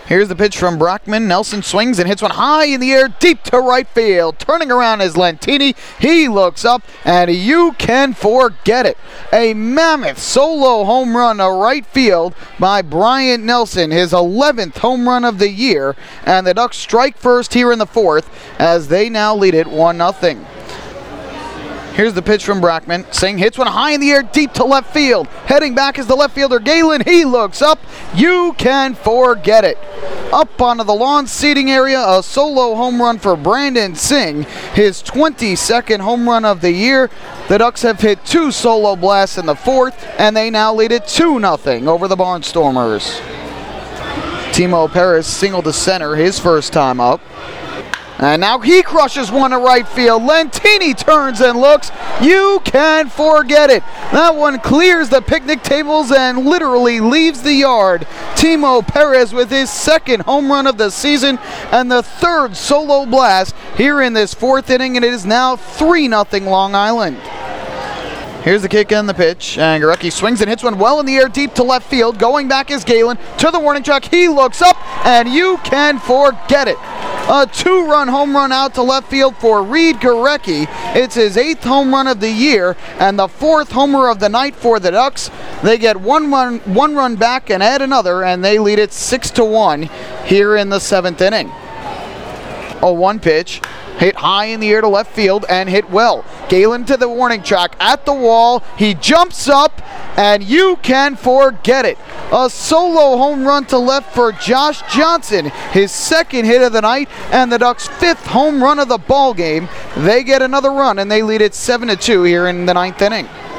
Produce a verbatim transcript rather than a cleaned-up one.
Here's the pitch from Brockman. Nelson swings and hits one high in the air, deep to right field. Turning around is Lentini. He looks up, and you can forget it. A mammoth solo home run to right field by Bryant Nelson, his eleventh home run of the year. And the Ducks strike first here in the fourth as they now lead it one nothing. Here's the pitch from Brockman. Singh hits one high in the air, deep to left field. Heading back is the left fielder, Galen. He looks up. You can forget it. Up onto the lawn seating area, a solo home run for Brandon Singh, his twenty-second home run of the year. The Ducks have hit two solo blasts in the fourth, and they now lead it two nothing over the Barnstormers. Timo Perez singled to center his first time up. And now he crushes one to right field. Lentini turns and looks. You can forget it. That one clears the picnic tables and literally leaves the yard. Timo Perez with his second home run of the season and the third solo blast here in this fourth inning, and it is now three nothing Long Island. Here's the kick and the pitch, and Gurecki swings and hits one well in the air deep to left field. Going back is Galen to the warning track. He looks up, and you can forget it. A two-run home run out to left field for Reed Gurecki. It's his eighth home run of the year and the fourth homer of the night for the Ducks. They get one run, one run back and add another, and they lead it six to one here in the seventh inning. A one pitch. Hit high in the air to left field and hit well. Galen to the warning track at the wall. He jumps up, and you can forget it. A solo home run to left for Josh Johnson, his second hit of the night, and the Ducks' fifth home run of the ball game. They get another run, and they lead it seven to two here in the ninth inning.